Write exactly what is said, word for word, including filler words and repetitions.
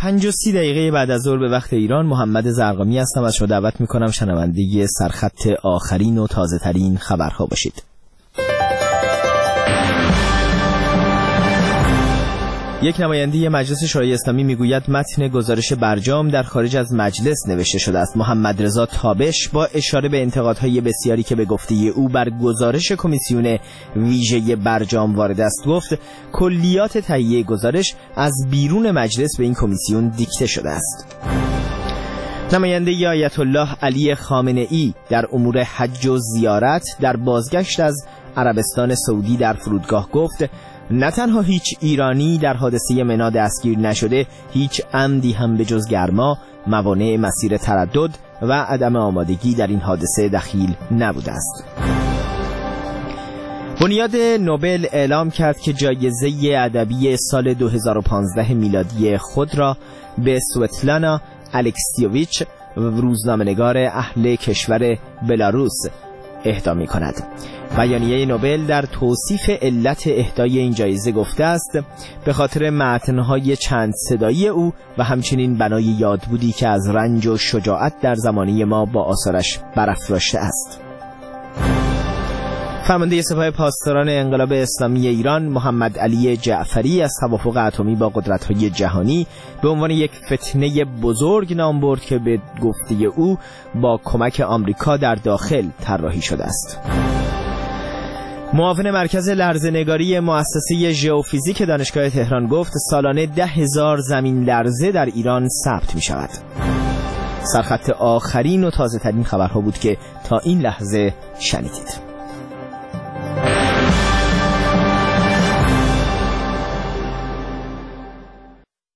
پنج و سی دقیقه بعد از ظهر به وقت ایران، محمد زرقامی هستم و از شما دعوت میکنم شنونده سرخط آخرین و تازه ترین خبرها باشید. یک نماینده مجلس شورای اسلامی میگوید متن گزارش برجام در خارج از مجلس نوشته شده است. محمد رضا تابش با اشاره به انتقادهای بسیاری که به گفته او بر گزارش کمیسیون ویژه برجام وارد است گفت کلیات تهیه گزارش از بیرون مجلس به این کمیسیون دیکته شده است. نماینده آیت الله علی خامنه ای در امور حج و زیارت در بازگشت از عربستان سعودی در فرودگاه گفت نه تنها هیچ ایرانی در حادثه منی دستگیر نشده، هیچ عمدی هم به جز گرما، موانع مسیر تردد و عدم آمادگی در این حادثه دخیل نبوده است. بنیاد نوبل اعلام کرد که جایزه ادبی سال دو هزار و پانزده میلادی خود را به سوتلانا الکسیوویچ، روزنامه‌نگار اهل کشور بلاروس، اهدا می کند. بیانیه نوبل در توصیف علت اهدای این جایزه گفته است به خاطر متن‌های چند صدایی او و همچنین بنای یادبودی که از رنج و شجاعت در زمانه ما با آثارش برافراشته است. فرمانده سپاه پاسداران انقلاب اسلامی ایران محمد علی جعفری از توافق اتمی با قدرت‌های جهانی به عنوان یک فتنه بزرگ نام برد که به گفته او با کمک آمریکا در داخل طراحی شده است. معاون مرکز لرزه‌نگاری مؤسسه ژئوفیزیک دانشگاه تهران گفت سالانه ده هزار زمین لرزه در ایران ثبت می شود. سرخط آخرین و تازه ترین خبرها بود که تا این لحظه شنیدید.